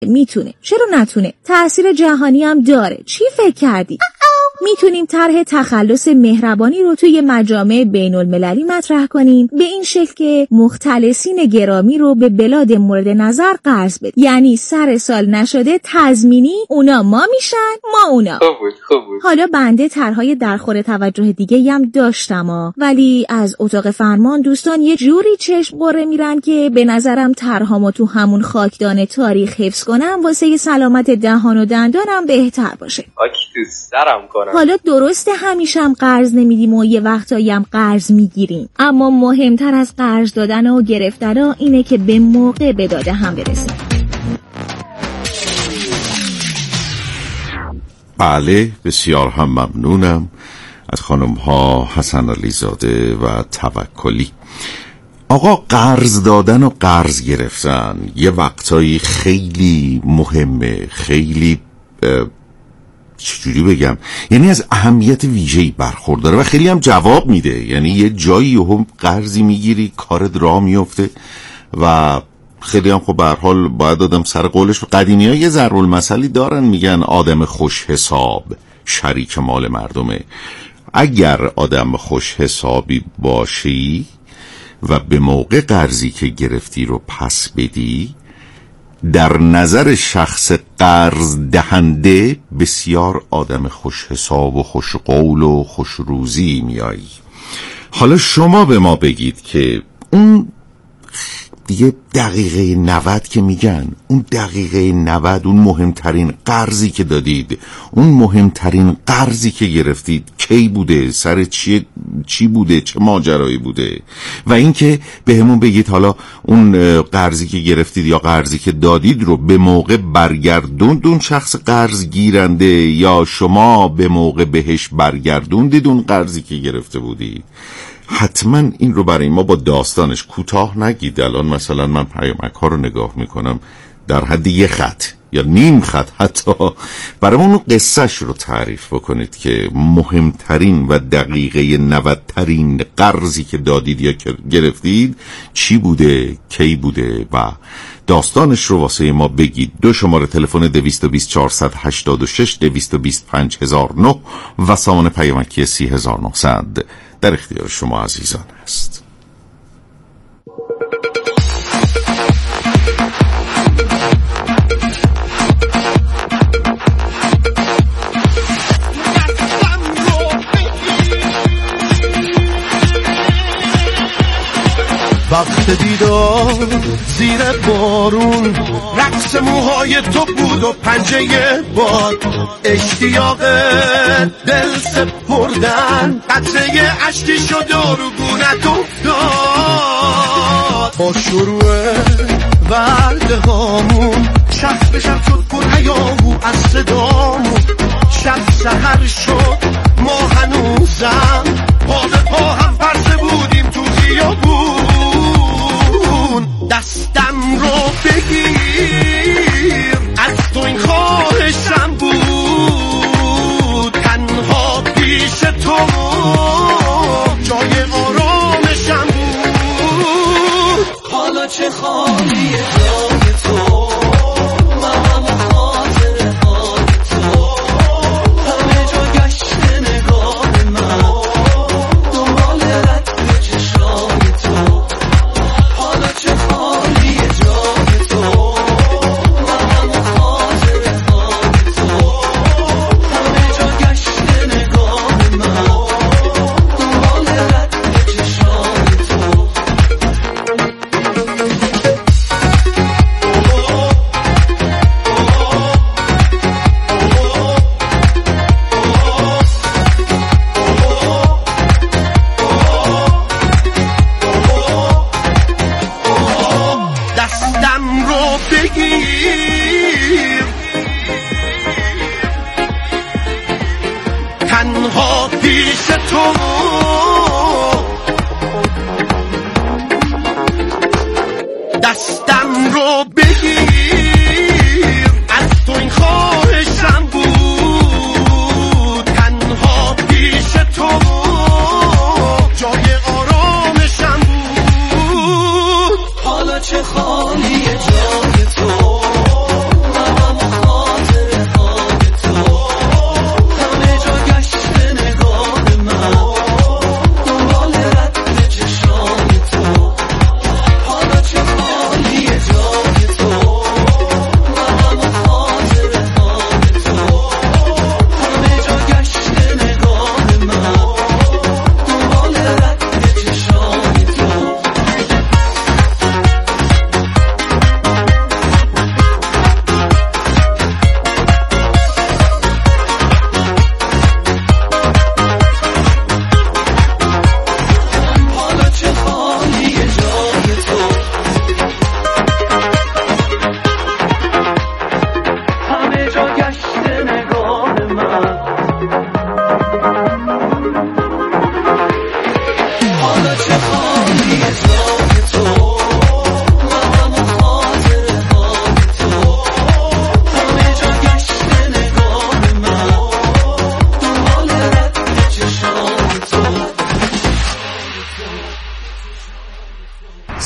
میتونه، چرا نتونه؟ تأثیر جهانی هم داره. چی فکر کردی؟ میتونیم طرح تخلص مهربانی رو توی مجامع بین المللی مطرح کنیم به این شکل که مختلسین گرامی رو به بلاد مورد نظر قرض بدیم. یعنی سر سال نشده تضمینی اونا ما میشن، ما اونا. خوب. حالا بنده طرحهای درخور توجه دیگه هم داشتم ولی از اتاق فرمان دوستان یه جوری چشم قره میرن که به نظرم طرحامو تو همون خاکدان تاریخ حفظ کنم واسه سلامت دهان و دندانم بهتر باشه. حالا درسته همیشه هم قرض نمیدیم و یه وقتایی هم قرض میگیریم، اما مهمتر از قرض دادن و گرفتن اینه که به موقع به داده هم برسیم. بله، بسیار هم ممنونم از خانم ها حسن علیزاده و توکلی. آقا، قرض دادن و قرض گرفتن یه وقتایی خیلی مهمه، خیلی چجوری بگم، یعنی از اهمیت ویژه‌ای برخورداره و خیلی هم جواب میده. یعنی یه جایی هم قرضی میگیری کارت راه میفته و خیلی هم خب به هر حال باید آدم سر قولش. قدیمی‌ها یه ضرب المثلی دارن، میگن آدم خوش حساب شریک مال مردمه. اگر آدم خوش حسابی باشی و به موقع قرضی که گرفتی رو پس بدی، در نظر شخص قرض دهنده بسیار آدم خوش حساب و خوش قول و خوش روزی میایی. حالا شما به ما بگید که اون دیگه دقیقه 90 که میگن، اون دقیقه 90 اون مهمترین قرضی که دادید، اون مهمترین قرضی که گرفتید کی بوده؟ سر چی بوده؟ چه ماجرایی بوده؟ و اینکه به همون بگید حالا اون قرضی که گرفتید یا قرضی که دادید رو به موقع برگردوند اون شخص قرض گیرنده یا شما به موقع بهش برگردوندید اون قرضی که گرفته بودید. حتما این رو برای ما با داستانش کوتاه نگید. الان مثلا من پیامک ها رو نگاه میکنم، در حد یه خط یا نیم خط حتی برای اون قصهش رو تعریف بکنید که مهمترین و دقیقه 90 ترین قرضی که دادید یا گرفتید چی بوده، کی بوده و داستانش رو واسه ما بگید. 2 شماره تلفن 220 486 220 5009 و سامان پیامکی 3900 در اختیار شما عزیزان است. وقت دیدار زیر بارون، رقص موهای تو بود و پنجه باد، اشتیاق دل سپردن، قطره عشقی شد و رو گونت افتاد. با شروع ورده هامون شب به شب شد پر هیاهو از صدامون، شب سحر شد ما هنوزم پا به پا هم پرسه بودیم تو خیابون. دستم رو بگیر از تو این خواهشم بود، تنها پیش تو جای آرامشم بود. حالا چه خالیه جای تو، من خاطره های تو، همه جا گشت نگاه من، دنبال رد چشای تو. حالا چه خالیه جای تو،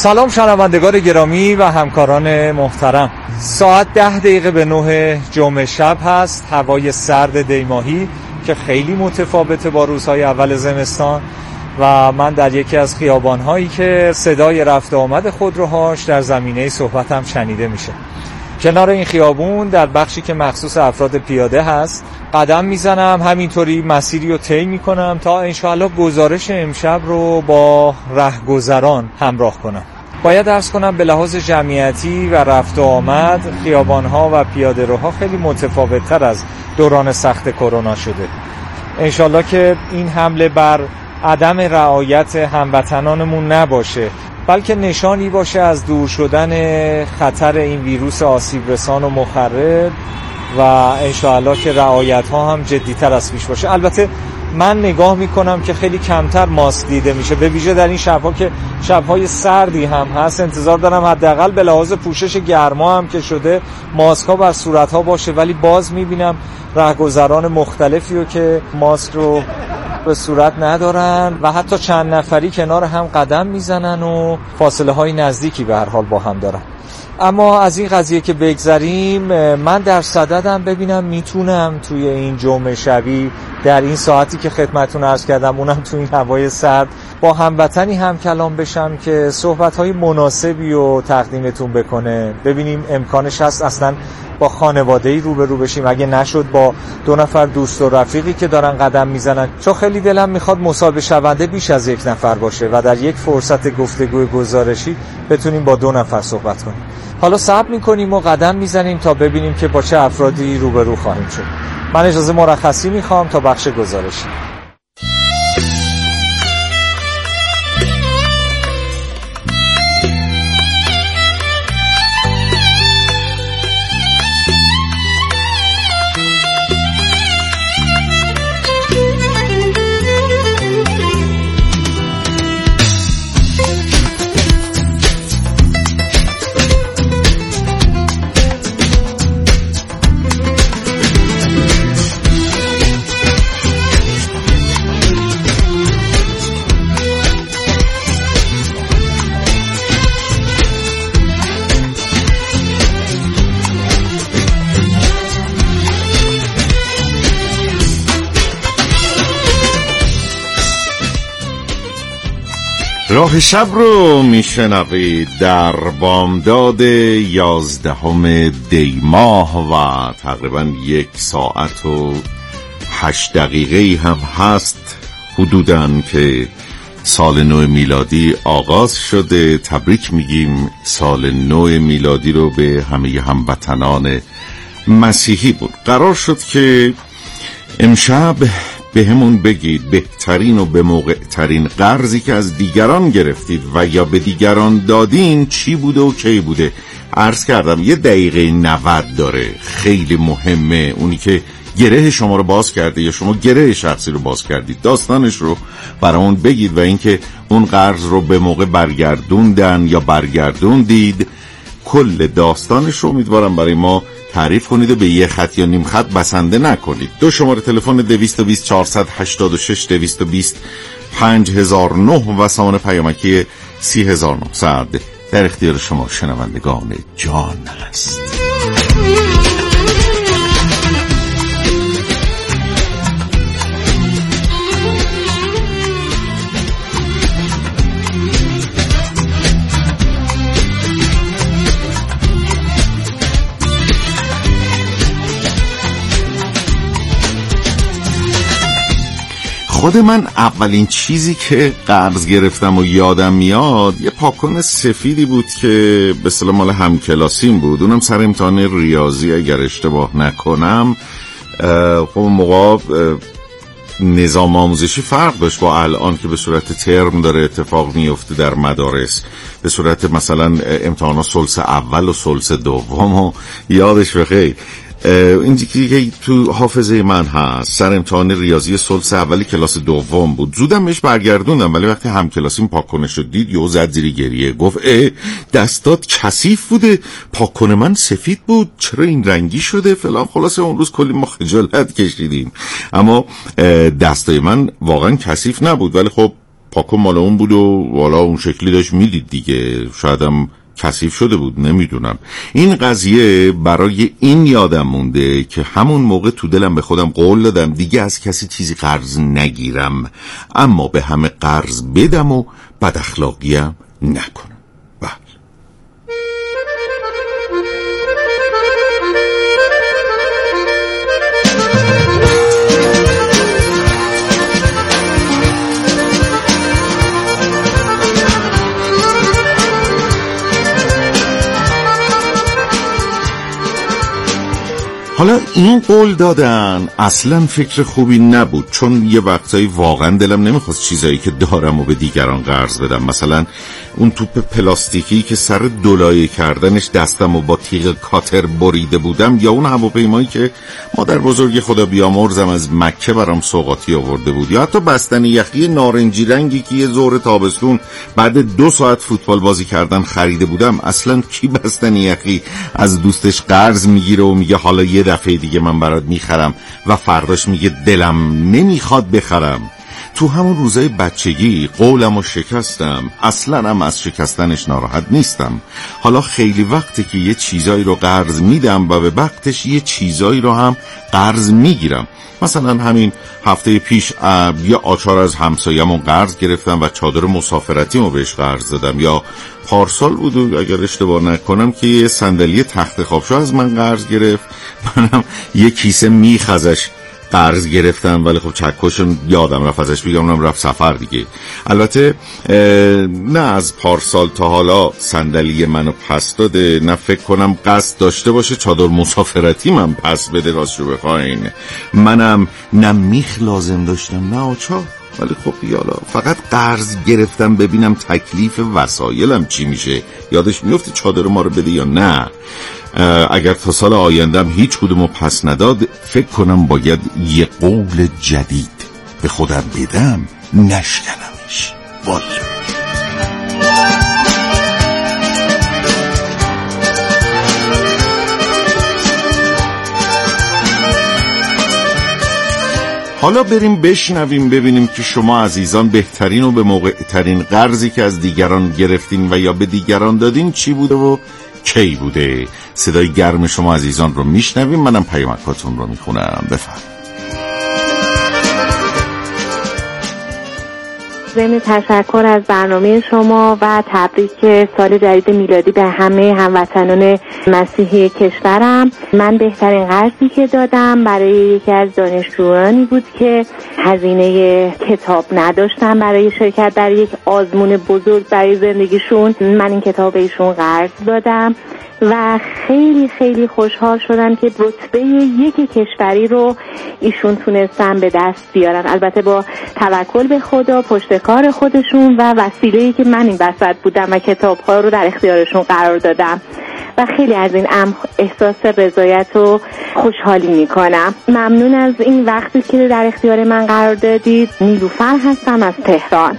سلام شنوندگان گرامی و همکاران محترم. ساعت 10 به 9 جمعه شب هست. هوای سرد دیماهی که خیلی متفاوته با روزهای اول زمستان و من در یکی از خیابان‌هایی که صدای رفت و آمد خودروهاش در زمینه صحبتم شنیده میشه. کنار این خیابون در بخشی که مخصوص افراد پیاده هست قدم میزنم، همینطوری مسیری رو طی میکنم تا انشاءالله گزارش امشب رو با رهگذران همراه کنم. باید عرض کنم به لحاظ جمعیتی و رفت و آمد خیابان‌ها و پیاده‌روها خیلی متفاوت‌تر از دوران سخت کرونا شده. انشالله که این حمله بر عدم رعایت هموطنانمون نباشه، بلکه نشانی باشه از دور شدن خطر این ویروس آسیب رسان و مخرب و انشالله که رعایت ها هم جدی‌تر از پیش باشه. البته من نگاه میکنم که خیلی کمتر ماسک دیده میشه، به ویژه در این شب‌ها که شب‌های سردی هم هست. انتظار دارم حداقل به لحاظ پوشش گرما هم که شده ماسک ها بر صورت ها باشه، ولی باز میبینم رهگذران مختلفی رو که ماسک رو به صورت ندارن و حتی چند نفری کنار هم قدم میزنن و فاصله های نزدیکی به هر حال با هم دارن. اما از این قضیه که بگذریم، من در صددم ببینم میتونم توی این جمعه شبی در این ساعتی که خدمتتون عرض کردم، اونم توی این هوای سرد، با هموطنی هم کلام بشم که صحبت‌های مناسبی رو تقدیمتون بکنه. ببینیم امکانش هست اصلا با خانواده‌ای روبرو بشیم، اگه نشد با 2 نفر دوست و رفیقی که دارن قدم میزنن، چون خیلی دلم میخواد مصاحبه شونده بیش از 1 نفر باشه و در یک فرصت گفتگوی گزارشی بتونیم با 2 نفر صحبت کنیم. حالا صبر میکنیم و قدم میزنیم تا ببینیم که با چه افرادی روبرو خواهیم شد. من اجازه مرخصی میخوام تا بخش گزارشی. راه شب رو میشنوید در بامداد 11 دی ماه و تقریبا 1 ساعت و 8 دقیقه هم هست حدوداً که سال نو میلادی آغاز شده. تبریک میگیم سال نو میلادی رو به همه هموطنان مسیحی. بود قرار شد که امشب به همون بگید بهترین و به موقع ترین قرضی که از دیگران گرفتید و یا به دیگران دادین چی بوده و کی بوده. عرض کردم 1 دقیقه 90 داره، خیلی مهمه. اونی که گره شما رو باز کرده یا شما گره شخصی رو باز کردید، داستانش رو برامون بگید و اینکه اون قرض رو به موقع برگردوندن یا برگردوندید، کل داستانش رو امیدوارم برای ما تعریف کنید و به 1 خط یا نیم خط بسنده نکنید. 2 شماره تلفن 220 486 220 5009 و سامان پیامکی 3900 در اختیار شما شنوندگان جان است. خود من اولین چیزی که قرض گرفتم و یادم میاد یه پاکن سفیدی بود که به اصطلاح مال همکلاسیم بود. اونم سر امتحان ریاضی اگر اشتباه نکنم. خب موقع نظام آموزشی فرق داشت با الان که به صورت ترم داره اتفاق میفته در مدارس، به صورت مثلا امتحانات ثلث اول و ثلث دوم و یادش بخیر. این که تو حافظه من هست سر امتحان ریاضی ثلث اولی کلاس دوم بود. زودم بهش برگردوندم، ولی وقتی هم کلاسیم پاککنه شد دید یهو زد زیر گریه، گفت دستات کثیف بوده، پاککن من سفید بود، چرا این رنگی شده فلان. خلاصه اون روز کلی ما خجالت کشیدیم، اما دستای من واقعا کثیف نبود، ولی خب پاکو مال اون بود و والا اون شکلی داشت میدید دیگه، شایدم کثیف شده بود، نمیدونم. این قضیه برای این یادم مونده که همون موقع تو دلم به خودم قول دادم دیگه از کسی چیزی قرض نگیرم، اما به همه قرض بدم و بد اخلاقیم نکنم. حالا این قول دادن اصلا فکر خوبی نبود، چون یه وقتایی واقعا دلم نمیخواست چیزایی که دارم و به دیگران قرض بدم. مثلا اون توپ پلاستیکی که سر دولایه کردنش دستم و با تیغ کاتر بریده بودم، یا اون هواپیمایی که مادر بزرگ خدا بیامرزم از مکه برام سوغاتی آورده بود، یا حتی بستنی یخی نارنجی رنگی که یه ظهر تابستون بعد 2 ساعت فوتبال بازی کردن خریده بودم. اصلا کی بستنی یخی از دوستش قرض میگیره و میگه حالا یه دفعه دیگه من برات میخرم و فرداش میگه دلم نمیخواد بخرم. تو همون روزای بچگی قولمو شکستم، اصلا هم از شکستنش ناراحت نیستم. حالا خیلی وقته که یه چیزایی رو قرض میدم و به وقتش یه چیزایی رو هم قرض میگیرم. مثلا همین هفته پیش یه آچار از همسایه‌مون قرض گرفتم و چادر مسافرتیمو بهش قرض دادم. یا پارسال بود اگر اشتباه نکنم که یه صندلی تخت خوابشو از من قرض گرفت، منم یه کیسه میخ ازش قرض گرفتم، ولی خب چکشم یادم رفت ازش بگم، اونم رفت سفر دیگه. البته نه از پارسال تا حالا صندلی منو پس داده، نه فکر کنم قصد داشته باشه چادر مسافرتی من پس بده. راستشو بخواین منم نه میخ لازم داشتم نه آچار، ولی خب یالا فقط قرض گرفتم ببینم تکلیف وسایلم چی میشه، یادش میفته چادر ما رو بده یا نه. اگر تا سال آیندهم هیچ کدومو پس نداد، فکر کنم باید یه قول جدید به خودم بدم، نشکنمش. والا حالا بریم بشنویم ببینیم که شما عزیزان بهترین و به موقع ترین قرضی که از دیگران گرفتین و یا به دیگران دادین چی بوده و کی بوده. صدای گرم شما عزیزان رو میشنویم، منم پیامکاتون رو میخونم. بفرمایید. ضمن تشکر از برنامه شما و تبریک سال جدید میلادی به همه هموطنان مسیحی کشورم. من بهترین قرضی که دادم برای یکی از دانشجویانی بود که هزینه کتاب نداشتن برای شرکت در یک آزمون بزرگ برای زندگیشون. من این کتاب به ایشون قرض دادم و خیلی خیلی خوشحال شدم که رتبه 1 کشوری رو ایشون تونستن به دست بیارن، البته با توکل به خدا، پشت کار خودشون و وسیله‌ای که من این وسط بودم و کتاب‌ها رو در اختیارشون قرار دادم و خیلی از این احساس رضایت و خوشحالی میکنم. ممنون از این وقتی که در اختیار من قرار دادید. نیلوفر هستم از تهران.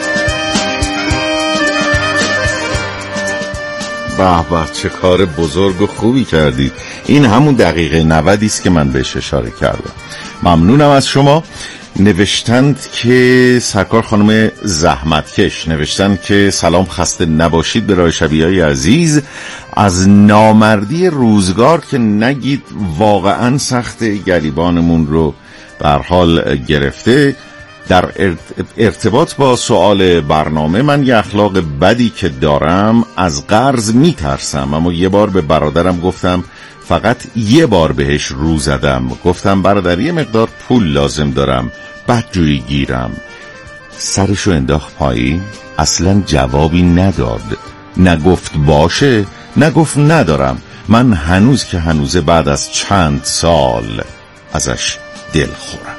به به، چه کار بزرگ و خوبی کردید. این همون دقیقه 90 است که من بهش اشاره کردم. ممنونم از شما. نوشتند که سرکار خانم زحمتکش نوشتند که سلام، خسته نباشید به رای شبیه‌های عزیز. از نامردی روزگار که نگید واقعا سخت، گریبانمون رو به هر حال گرفته. در ارتباط با سوال برنامه، من یه اخلاق بدی که دارم، از قرض میترسم. اما یه بار به برادرم گفتم، فقط یه بار بهش رو زدم، گفتم برادر یه مقدار پول لازم دارم، بدجوری گیرم. سرشو انداخت پایین، اصلا جوابی نداد، نگفت باشه نگفت ندارم. من هنوز که هنوزه بعد از چند سال ازش دل خورم.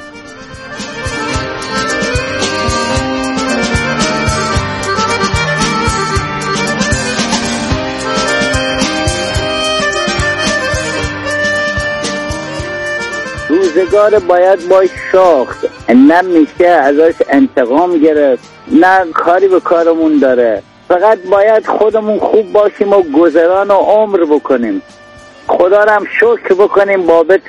روزگار باید باش شاخت، نه میشه ازش انتقام گرفت، نه کاری به کارمون داره. فقط باید خودمون خوب باشیم و گذران و عمر بکنیم، خدا رو هم شکر بکنیم بابت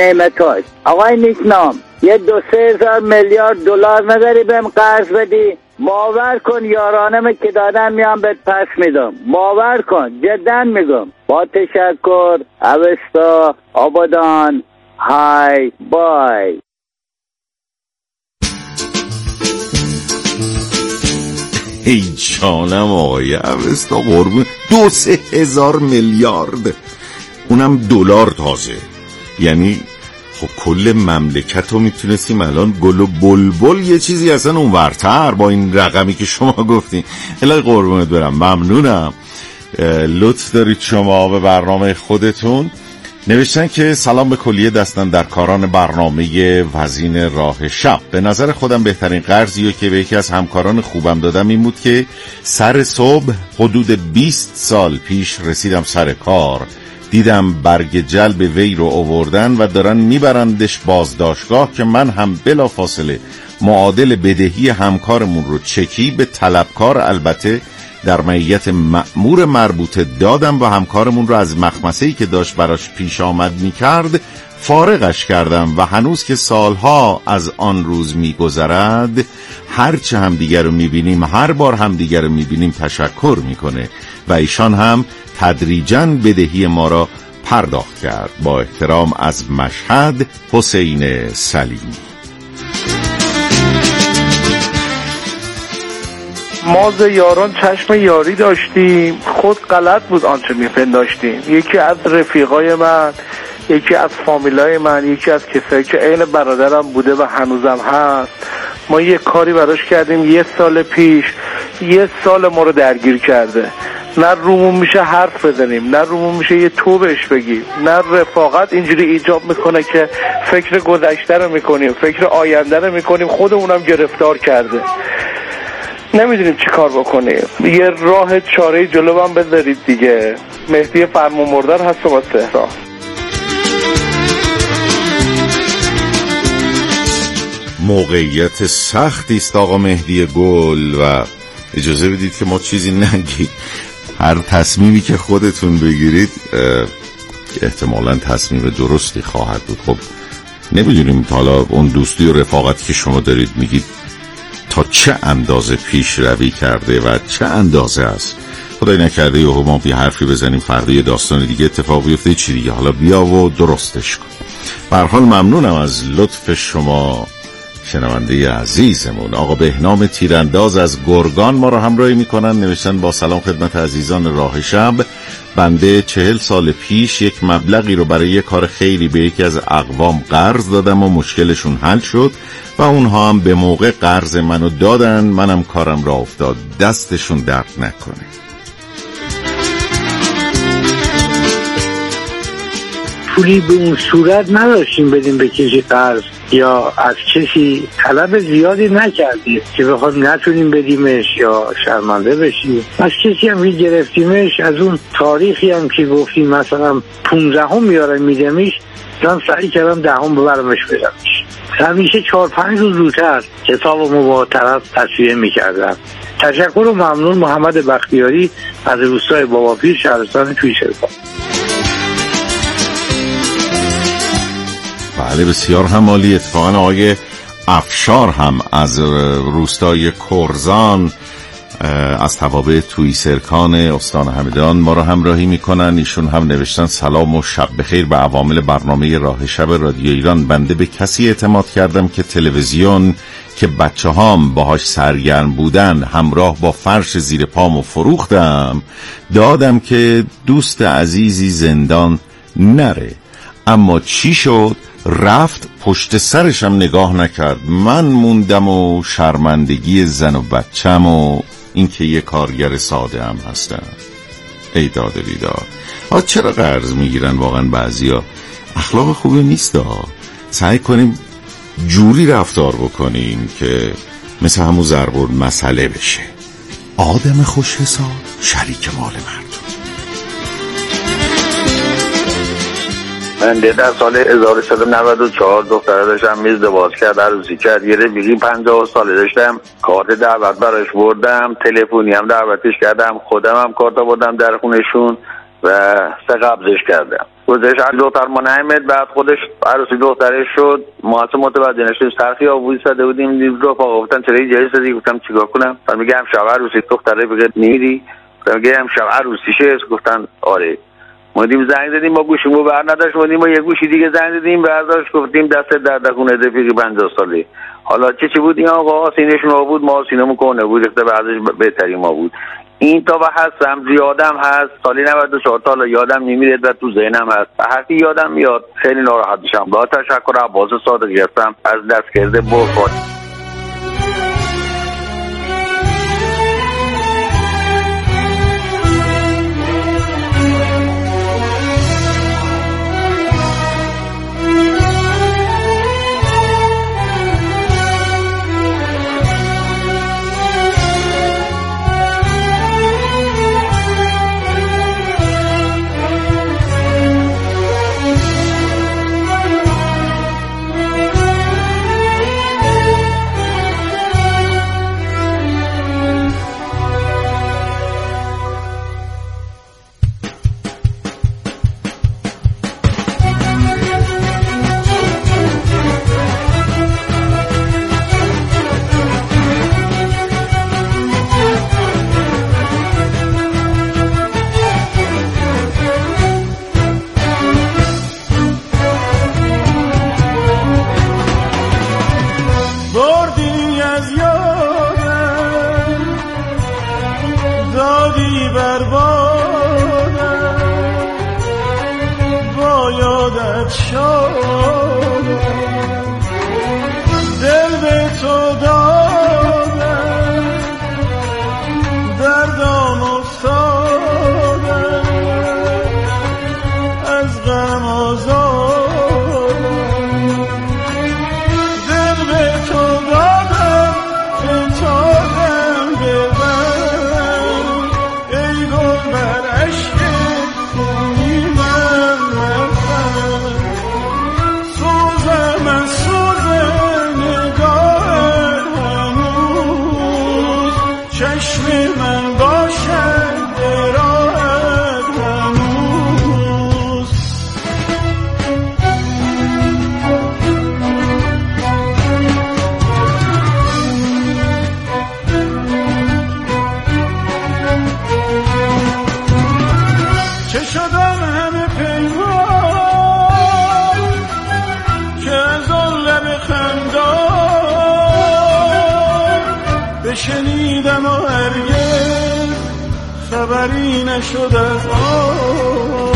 نعمتاش. آقای نیکنام، یه 2-3 هزار میلیارد دلار نداری بهم قرض بدی؟ باور کن یارانم که دادم میام بهت پس میدم. باور کن، جدا میگم. با تشکر. اوستا، آبادان، های بای. ای جانم آقای اوستا قربون، 2-3 هزار میلیارد، اونم دلار تازه. یعنی خب کل مملکت رو میتونستیم الان گل و بلبل یه چیزی اصلا اونورتر با این رقمی که شما گفتین. الهی قربونت برم، ممنونم، لطف دارید شما به برنامه خودتون. نوشتن که سلام به کلیه دستن در کاران برنامه وزین راه شب. به نظر خودم بهترین قرضی که به یکی از همکاران خوبم دادم این بود که سر صبح حدود 20 سال پیش رسیدم سر کار، دیدم برگ جلب وی رو آوردن و دارن میبرندش بازداشتگاه که من هم بلا فاصله معادل بدهی همکارمون رو چکی به طلبکار، البته در معیت مأمور مربوطه، دادم و همکارمون رو از مخمسه‌ای که داشت براش پیش آمد میکرد فارغش کردم و هنوز که سالها از آن روز میگذرد هرچه همدیگر رو میبینیم، هر بار همدیگر رو میبینیم تشکر میکنه و ایشان هم تدریجاً بدهی ما را پرداخت کرد. با احترام از مشهد، حسین سلیمی. ما ز یاران چشم یاری داشتیم، خود غلط بود آنچه میپنداشتیم. یکی از رفیقای من، یکی از فامیلای من، یکی از کسایی که عین برادرم بوده و هنوزم هست، ما یه کاری براش کردیم 1 سال پیش، 1 سال ما رو درگیر کرده. نه رومون میشه حرف بزنیم، نه رومون میشه یه تو بهش بگیم، نه رفاقت اینجوری ایجاب میکنه که فکر گذشته رو میکنیم، فکر آینده رو میکنیم. خودمونم گرفتار کرده، نمیدونیم چی کار بکنیم. یه راه چاره جلو هم بذارید دیگه. مهدی فرمانبردار هستم از تهران. موقعیت سختی است آقا مهدی گل و اجازه بدید که ما چیزی نگیم. هر تصمیمی که خودتون بگیرید احتمالاً تصمیم درستی خواهد بود. خب نمیدونیم حالا اون دوستی و رفاقتی که شما دارید میگید تا چه اندازه پیش روی کرده و چه اندازه است. خدای نکرده یهو ما بی حرفی بزنیم فردا یه داستان دیگه اتفاق بیفته، چی دیگه. حالا بیا و درستش کن. به هر حال ممنونم از لطف شما شنونده عزیزمون. آقا بهنام تیرانداز از گرگان ما رو همراهی میکنن. نوشتن با سلام خدمت عزیزان راه شب، بنده 40 سال پیش یک مبلغی رو برای یک کار خیری به یکی از اقوام قرض دادم و مشکلشون حل شد و اونها هم به موقع قرض منو دادن، منم کارم را افتاد. دستشون درد نکنه. پولی به اون صورت نداشتیم بدیم به کسی قرض یا از کسی طلب زیادی نکردیم که بخوام نتونیم بدیمش یا شرمنده بشیم. از کسی هم که گرفتیمش از اون تاریخی هم که گفتیم مثلا 15 میارم میدمش، من سعی کردم 10 ببرمش بدمش. همیشه 4-5 روز زودتر کتابمو با طرف تصویه میکردم. تشکر و ممنون. محمد بختیاری از روستای باباپیر، شهرستان تویشرفان. بله بسیار هم عالی. اتفاقا آقای افشار هم از روستای کرزان از توابع تویسرکان استان همدان ما رو همراهی میکنن. ایشون هم نوشتن سلام و شب بخیر به عوامل برنامه راه شب رادیو ایران. بنده به کسی اعتماد کردم که تلویزیون که بچه هام باهاش سرگرم بودن همراه با فرش زیر پامو فروختم، دادم که دوست عزیزی زندان نره. اما چی شد؟ رفت پشت سرشم نگاه نکرد. من موندم و شرمندگی زن و بچم و این که یه کارگر ساده هم هستم. ای داد بیدار. چرا قرض میگیرن واقعا بعضیا؟ اخلاق خوبی نیست. سعی کنیم جوری رفتار بکنیم که مثل همون ضرب مسئله بشه. آدم خوش حساب شریک مال مردم. من در سال 1194 دختره داشتم ازدواج کرد، عروسی کرد. یه رفیقی 50 ساله داشتم، کارت دعوت براش بردم، تلفنی هم دعوتش کردم، خودم هم کارت بردم در خونشون. و 3 قبضش کردم. گذشت از دختر منعمت، بعد خودش عروسی دخترش شد. ما اصلا متوجه نشدیم، سرخی آبوی زده بودیم، رفقا گفتن چرا اینجوری زدی؟ گفتم چیکار کنم؟ بعد میگه امشب عروسی دختره بگه نمیری؟ میگه امشب عروسیشه. گفتن آره. ما دیدیم زنگ زدیم، ما گوشیمو بر نداشت، ما دیدیم با یه گوشی دیگه زنگ زدیم برداشت، گفتیم دست دردکونه رفیقی 50 ساله. حالا چی بود این آقا؟ سینه‌ش ما بود، ما سینه‌مون کنه بود، اخته بعدش بهتری ما بود. این تا به هستم زیادم هست، سالی 94 تا یادم نمیره و تو ذهنم هست، حرفی یادم میاد خیلی ناراحت میشم. با تشکر عباس صادقی هستم از دستگرد برفات. شنیدم و هرگز خبری نشد از آن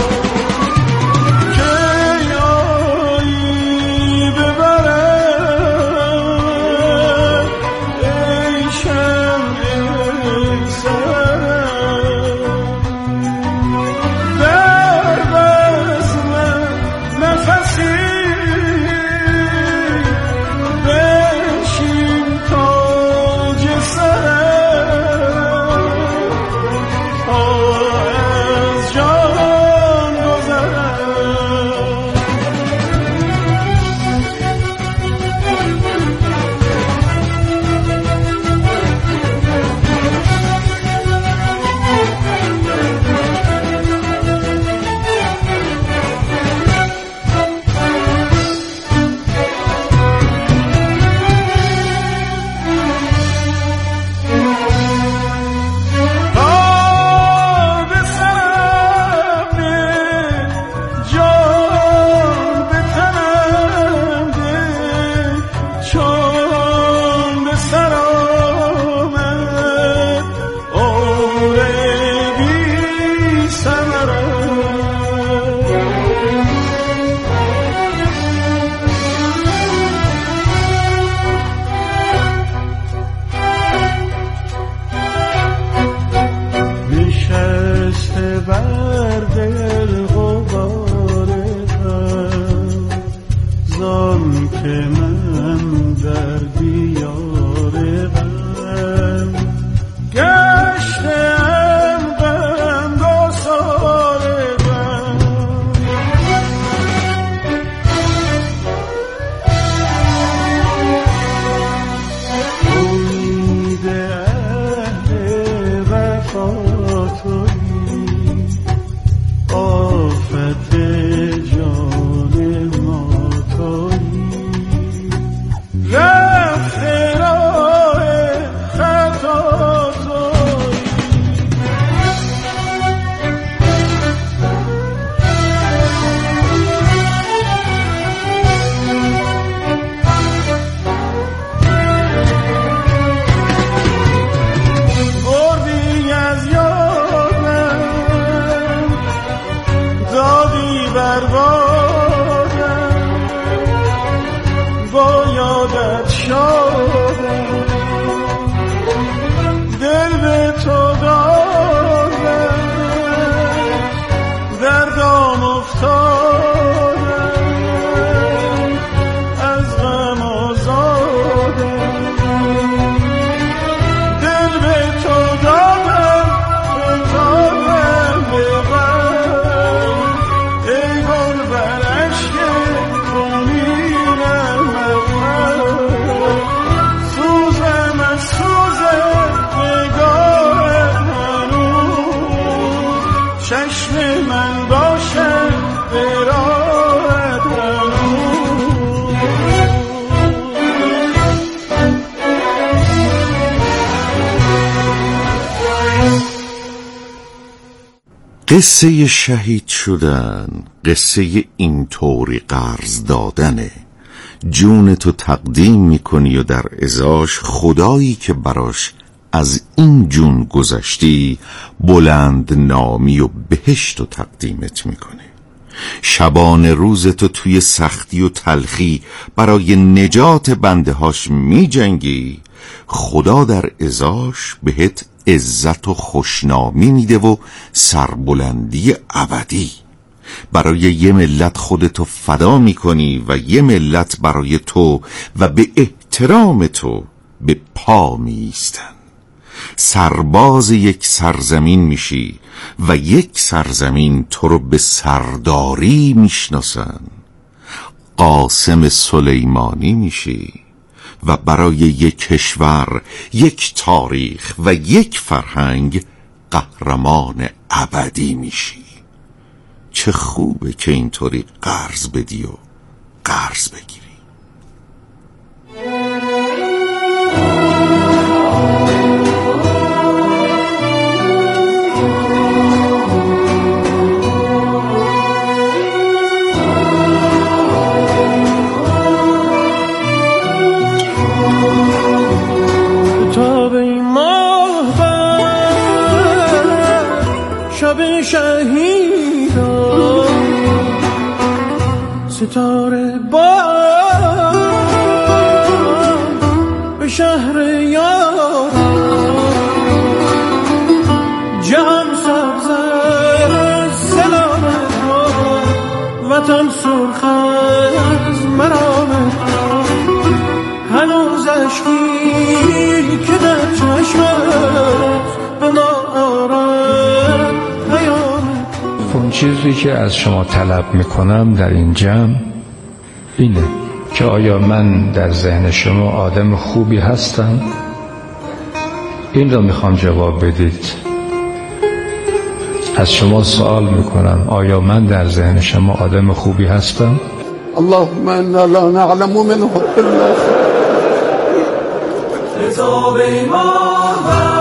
که آیی ببرد ای شمع سرم در بزم نفسی یادت شدم، دل به تو دادم، در دام افتادم، از غم آزادم، دل به تو دادم، به غم، ای گل بر عشق خونینم مغرم، سوزم از سوز نگاهت هنوز، چشم من باشد به راهت هنوز. قصه شهید شدن قصه اینطوری قرض دادنه. جون تو تقدیم میکنی و در ازاش خدایی که براش از این جون گذشتی بلند نامی و بهشت و تقدیمت میکنه. شبانه روز تو توی سختی و تلخی برای نجات بنده هاش میجنگی، خدا در ازاش بهت عزت و خوشنامی میده و سربلندی ابدی. برای یه ملت خودتو فدا میکنی و یه ملت برای تو و به احترام تو به پا میایستن. سرباز یک سرزمین میشی و یک سرزمین تو رو به سرداری میشناسن. قاسم سلیمانی میشی و برای یک کشور، یک تاریخ و یک فرهنگ قهرمان ابدی میشی. چه خوبه که اینطوری قرض بدی و قرض بگیری. ستاره باد به شهر یاران، جهان سبز سلامت باد، وطن سرخ از مرامت باد، هنوز اشکی که در چشمت به ما آرد پیامت. اون چیزی که از شما طلب میکنم در این جمع اینه که آیا من در ذهن شما آدم خوبی هستم؟ این را میخوام جواب بدید. از شما سوال میکنم آیا من در ذهن شما آدم خوبی هستم؟ اللهم انا لا نعلم منه الا